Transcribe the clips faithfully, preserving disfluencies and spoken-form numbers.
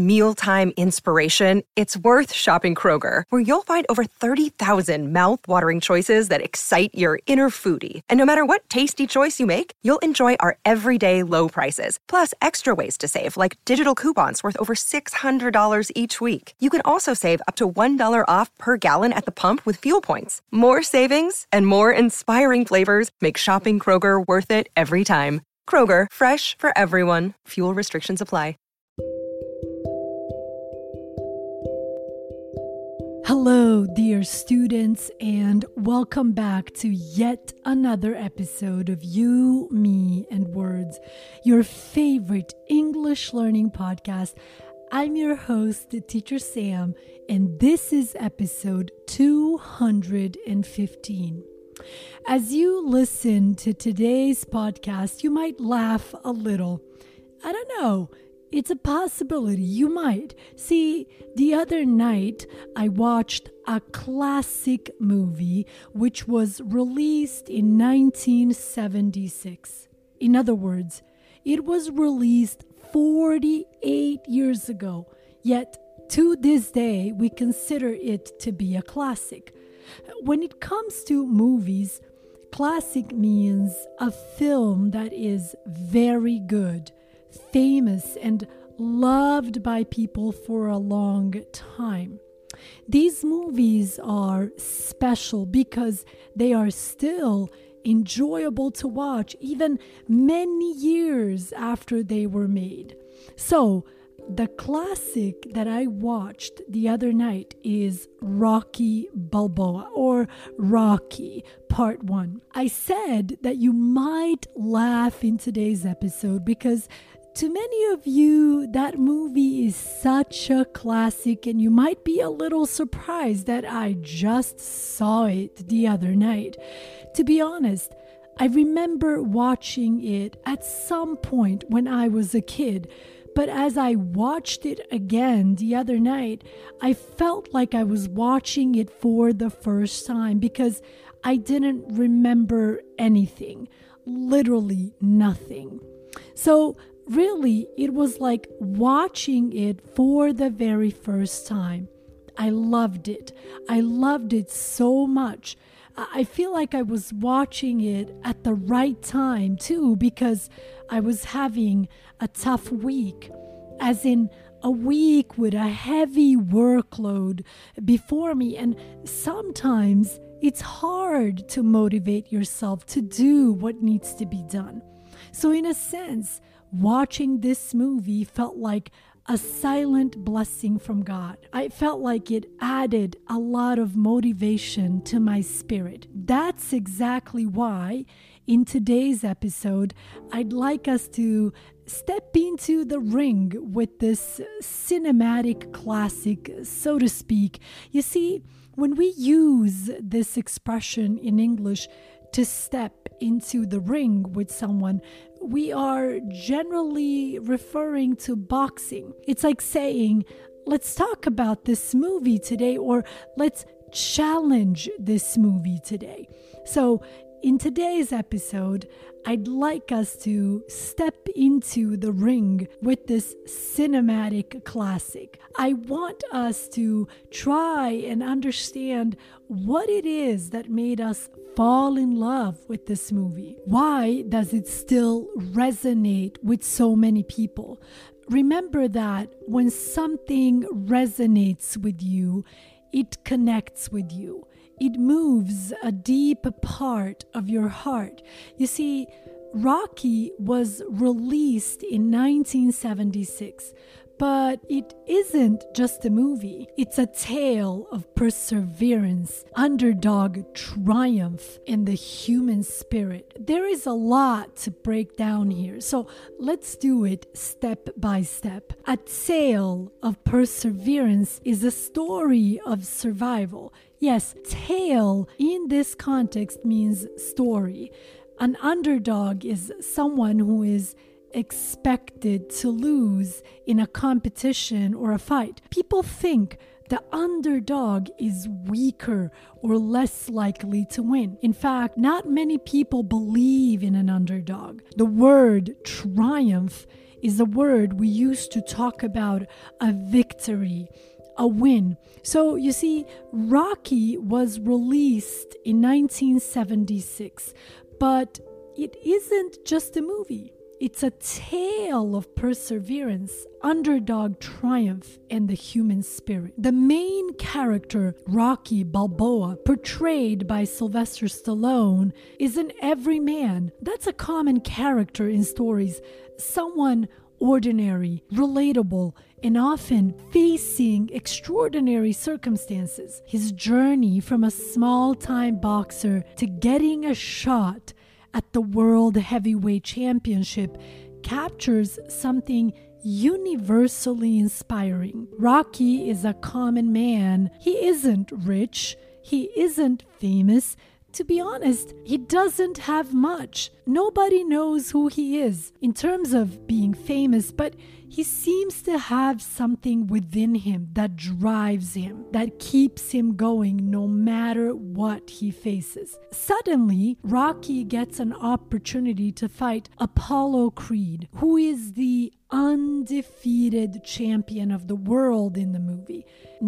mealtime inspiration, it's worth shopping Kroger, where you'll find over thirty thousand mouth-watering choices that excite your inner foodie. And no matter what tasty choice you make, you'll enjoy our everyday low prices, plus extra ways to save, like digital coupons worth over six hundred dollars each week. You can also save up to one dollar off per gallon at the pump with fuel points. More savings and more inspiring flavors make shopping Kroger worth it every time. Kroger, fresh for everyone. Fuel restrictions apply. Hello, dear students, and welcome back to yet another episode of You, Me, and Words, your favorite English learning podcast. I'm your host, Teacher Sam, and this is episode two hundred fifteen. As you listen to today's podcast, you might laugh a little. I don't know. It's a possibility. You might. See, the other night I watched a classic movie which was released in nineteen seventy-six. In other words, it was released forty-eight years ago. Yet, to this day, we consider it to be a classic. When it comes to movies, classic means a film that is very good, famous, and loved by people for a long time. These movies are special because they are still enjoyable to watch even many years after they were made. So, the classic that I watched the other night is Rocky Balboa, or Rocky Part one. I said that you might laugh in today's episode because to many of you, that movie is such a classic, and you might be a little surprised that I just saw it the other night. To be honest, I remember watching it at some point when I was a kid. But as I watched it again the other night, I felt like I was watching it for the first time because I didn't remember anything, literally nothing. So really, it was like watching it for the very first time. I loved it. I loved it so much. I feel like I was watching it at the right time too, because I was having a tough week, as in a week with a heavy workload before me. And sometimes it's hard to motivate yourself to do what needs to be done. So in a sense, watching this movie felt like a silent blessing from God. I felt like it added a lot of motivation to my spirit. That's exactly why in today's episode, I'd like us to step into the ring with this cinematic classic, so to speak. You see, when we use this expression in English, to step into the ring with someone, we are generally referring to boxing. It's like saying, let's talk about this movie today, or let's challenge this movie today. So in today's episode, I'd like us to step into the ring with this cinematic classic. I want us to try and understand what it is that made us fall in love with this movie. Why does it still resonate with so many people? Remember that when something resonates with you, it connects with you. It moves a deep part of your heart. You see, Rocky was released in nineteen seventy-six, but it isn't just a movie. It's a tale of perseverance, underdog triumph, and the human spirit. There is a lot to break down here, so let's do it step by step. A tale of perseverance is a story of survival. Yes, tale in this context means story. An underdog is someone who is expected to lose in a competition or a fight. People think the underdog is weaker or less likely to win. In fact, not many people believe in an underdog. The word triumph is a word we use to talk about a victory, a win. So you see, Rocky was released in nineteen seventy-six, but it isn't just a movie. It's a tale of perseverance, underdog triumph, and the human spirit. The main character, Rocky Balboa, portrayed by Sylvester Stallone, is an everyman. That's a common character in stories. Someone ordinary, relatable, and often facing extraordinary circumstances. His journey from a small-time boxer to getting a shot at the World Heavyweight Championship captures something universally inspiring. Rocky is a common man. He isn't rich. He isn't famous. To be honest, he doesn't have much. Nobody knows who he is in terms of being famous, but he seems to have something within him that drives him, that keeps him going no matter what he faces. Suddenly, Rocky gets an opportunity to fight Apollo Creed, who is the undefeated champion of the world in the movie.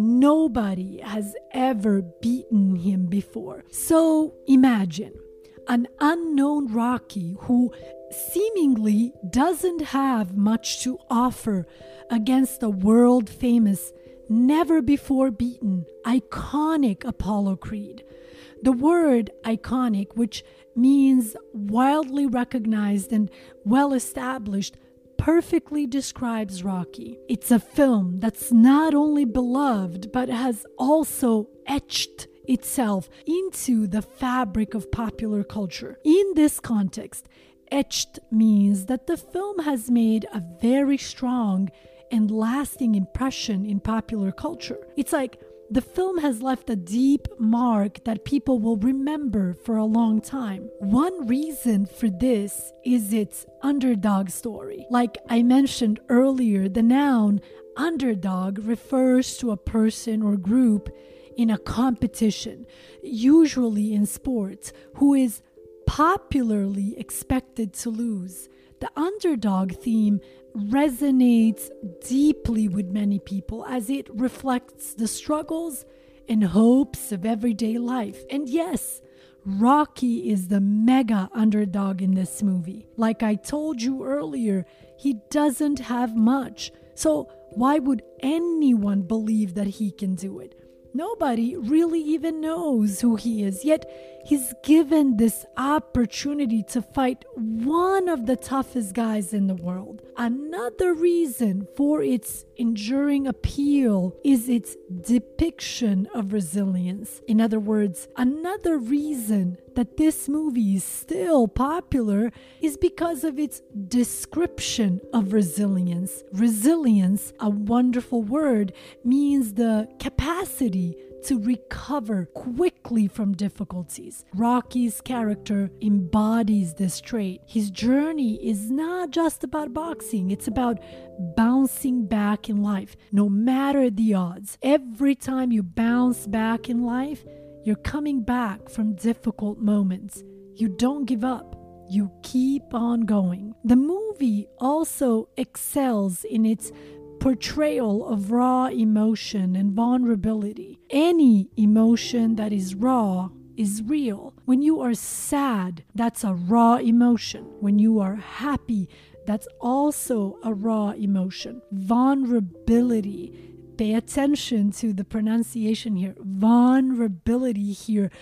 Nobody has ever beaten him before. So imagine an unknown Rocky who seemingly doesn't have much to offer against a world-famous, never-before beaten, iconic Apollo Creed. The word iconic, which means wildly recognized and well-established, perfectly describes Rocky. It's a film that's not only beloved, but has also etched itself into the fabric of popular culture. In this context, etched means that the film has made a very strong and lasting impression in popular culture. It's like the film has left a deep mark that people will remember for a long time. One reason for this is its underdog story. Like I mentioned earlier, the noun underdog refers to a person or group in a competition, usually in sports, who is popularly expected to lose. The underdog theme resonates deeply with many people as it reflects the struggles and hopes of everyday life. And yes, Rocky is the mega underdog in this movie. Like I told you earlier, he doesn't have much. So why would anyone believe that he can do it? Nobody really even knows who he is, yet he's given this opportunity to fight one of the toughest guys in the world. Another reason for its enduring appeal is its depiction of resilience. In other words, another reason that this movie is still popular is because of its description of resilience. Resilience, a wonderful word, means the capacity to recover quickly from difficulties. Rocky's character embodies this trait. His journey is not just about boxing, it's about bouncing back in life, no matter the odds. Every time you bounce back in life, you're coming back from difficult moments. You don't give up. You keep on going. The movie also excels in its portrayal of raw emotion and vulnerability. Any emotion that is raw is real. When you are sad, that's a raw emotion. When you are happy, that's also a raw emotion. Vulnerability. Pay attention to the pronunciation here. Vulnerability here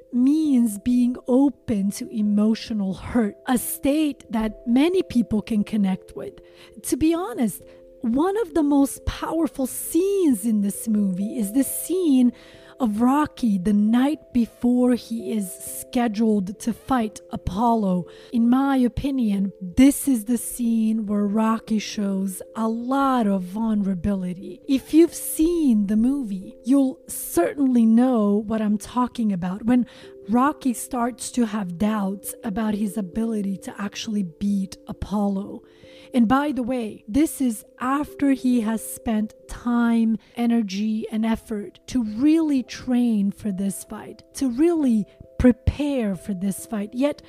means being open to emotional hurt, a state that many people can connect with. To be honest, one of the most powerful scenes in this movie is the scene of Rocky the night before he is scheduled to fight Apollo. In my opinion, this is the scene where Rocky shows a lot of vulnerability. If you've seen the movie, you'll certainly know what I'm talking about. When Rocky starts to have doubts about his ability to actually beat Apollo. And by the way, this is after he has spent time, energy, and effort to really train for this fight, to really prepare for this fight. Yet,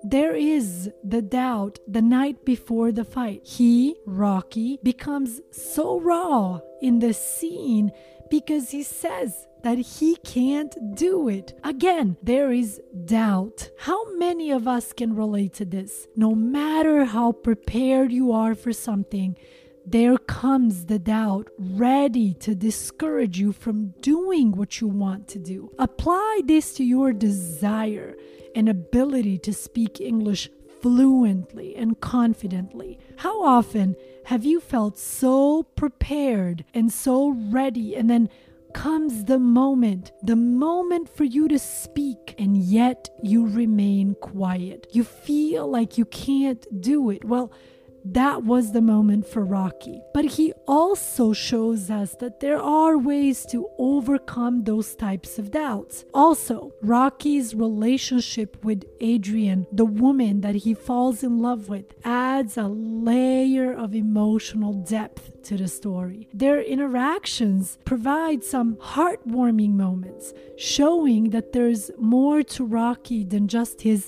there is the doubt the night before the fight. He, Rocky, becomes so raw in the scene because he says that he can't do it. Again, there is doubt. How many of us can relate to this? No matter how prepared you are for something, there comes the doubt ready to discourage you from doing what you want to do. Apply this to your desire and ability to speak English fluently and confidently. How often have you felt so prepared and so ready, and then comes the moment, the moment for you to speak, and yet you remain quiet? You feel like you can't do it. Well, that was the moment for Rocky. But he also shows us that there are ways to overcome those types of doubts. Also, Rocky's relationship with Adrian, the woman that he falls in love with, adds a layer of emotional depth to the story. Their interactions provide some heartwarming moments, showing that there's more to Rocky than just his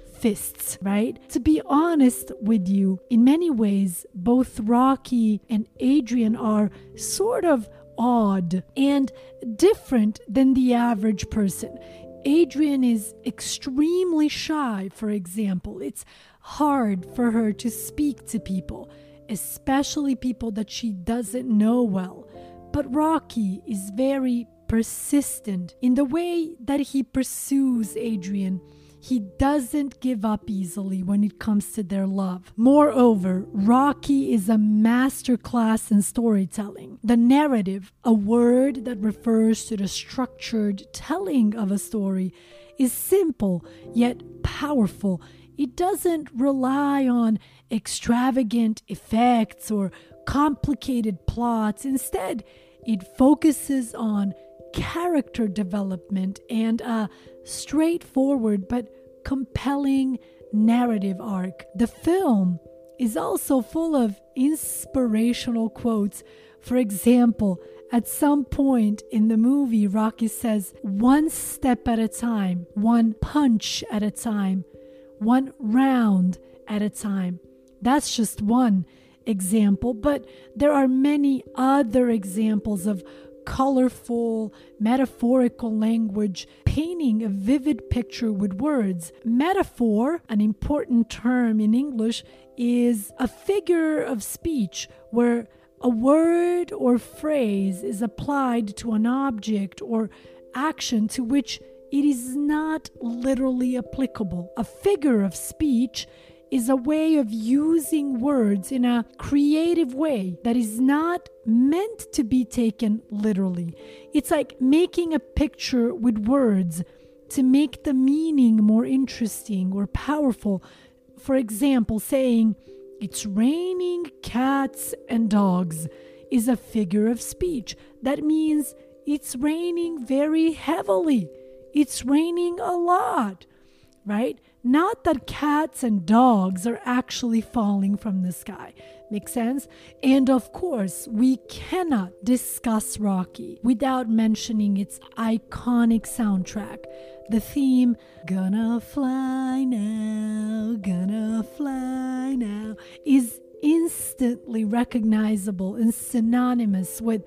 fists, right? To be honest with you, in many ways, both Rocky and Adrian are sort of odd and different than the average person. Adrian is extremely shy, for example. It's hard for her to speak to people, especially people that she doesn't know well. But Rocky is very persistent in the way that he pursues Adrian. He doesn't give up easily when it comes to their love. Moreover, Rocky is a masterclass in storytelling. The narrative, a word that refers to the structured telling of a story, is simple yet powerful. It doesn't rely on extravagant effects or complicated plots. Instead, it focuses on character development and a straightforward but compelling narrative arc. The film is also full of inspirational quotes. For example, at some point in the movie, Rocky says, "One step at a time, one punch at a time, one round at a time." That's just one example, but there are many other examples of colorful, metaphorical language, painting a vivid picture with words. Metaphor, an important term in English, is a figure of speech where a word or phrase is applied to an object or action to which it is not literally applicable. A figure of speech is a way of using words in a creative way that is not meant to be taken literally. It's like making a picture with words to make the meaning more interesting or powerful. For example, saying, "It's raining cats and dogs," is a figure of speech. That means it's raining very heavily. It's raining a lot, right? Not that cats and dogs are actually falling from the sky. Make sense? And of course, we cannot discuss Rocky without mentioning its iconic soundtrack. The theme, "Gonna fly now, gonna fly now," is instantly recognizable and synonymous with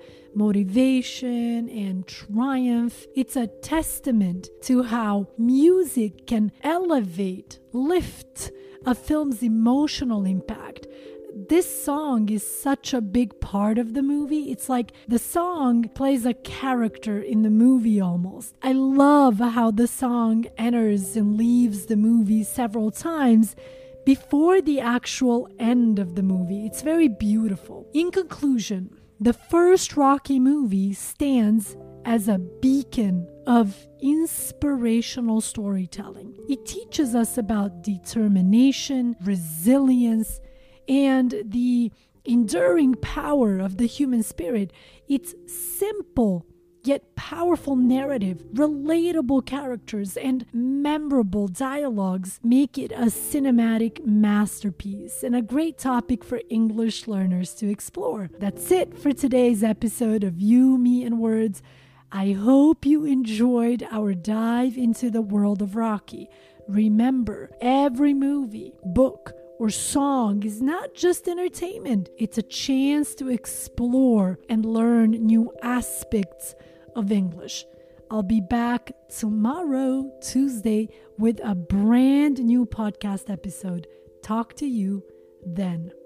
motivation and triumph. It's a testament to how music can elevate, lift a film's emotional impact. This song is such a big part of the movie. It's like the song plays a character in the movie almost. I love how the song enters and leaves the movie several times before the actual end of the movie. It's very beautiful. In conclusion, the first Rocky movie stands as a beacon of inspirational storytelling. It teaches us about determination, resilience, and the enduring power of the human spirit. It's simple yet powerful narrative, relatable characters, and memorable dialogues make it a cinematic masterpiece and a great topic for English learners to explore. That's it for today's episode of You, Me, and Words. I hope you enjoyed our dive into the world of Rocky. Remember, every movie, book, or song is not just entertainment. It's a chance to explore and learn new aspects of English. I'll be back tomorrow, Tuesday, with a brand new podcast episode. Talk to you then.